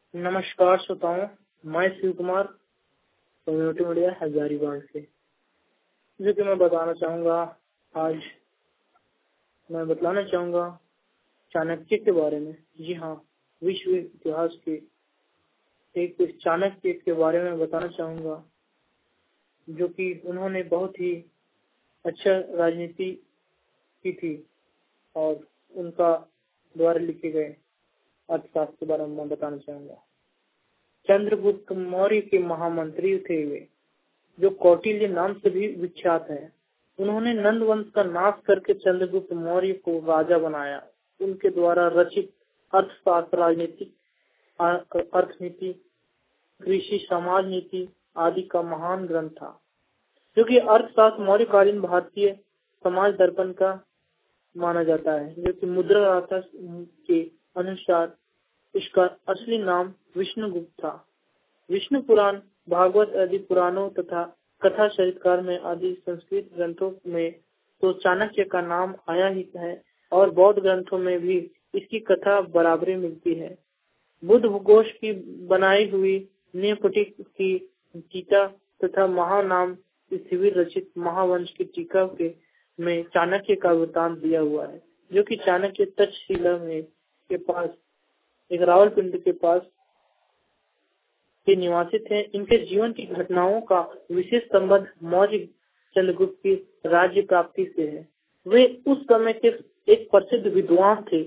नमस्कार श्रोताओं, मैं शिव कुमार कम्युनिटी मीडिया हजारीबाग से। जो कि मैं बताना चाहूँगा, आज मैं बतलाना चाहूँगा चाणक्य के बारे में। जी हाँ, विश्व इतिहास के एक चाणक्य के बारे में बताना चाहूँगा, जो कि उन्होंने बहुत ही अच्छा राजनीति की थी और उनका द्वारा लिखे गए अर्थशास्त्र के बारे में मैं बताना चाहूँगा। चंद्रगुप्त मौर्य के महामंत्री थे वे, जो कौटिल्य नाम से भी विख्यात है। उन्होंने नंद वंश का नाश करके चंद्रगुप्त मौर्य को राजा बनाया। उनके द्वारा रचित अर्थशास्त्र राजनीतिक अर्थनीति, कृषि, समाज नीति आदि का महान ग्रंथ था, जो कि अर्थशास्त्र मौर्यकालीन भारतीय समाज दर्पण का माना जाता है, जो कि मुद्रा राधा के अनुसार इसका असली नाम विष्णुगुप्त था। विष्णु पुराण, भागवत आदि पुराणों तथा कथा चरितकार में आदि संस्कृत ग्रंथों में तो चाणक्य का नाम आया ही है और बौद्ध ग्रंथों में भी इसकी कथा बराबरी मिलती है। बुद्ध घोष की बनाई हुई नीलकुटिक की टीका तथा महानाम शिविर रचित महावंश की टीका के में चाणक्य का वृत्तांत दिया हुआ है, जो कि चाणक्य तक्षशिला में के पास एक रावलपिंडी के पास के निवासी थे। इनके जीवन की घटनाओं का विशेष संबंध मौर्य चंद्रगुप्त की राज्य प्राप्ति से है। वे उस समय के एक प्रसिद्ध विद्वान थे।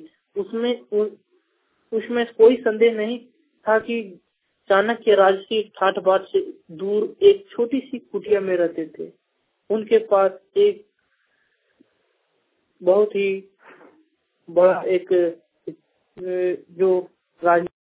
उसमें कोई संदेह नहीं था कि चाणक्य राजकीय ठाठ बाट से दूर एक छोटी सी कुटिया में रहते थे। उनके पास एक बहुत ही बड़ा एक जो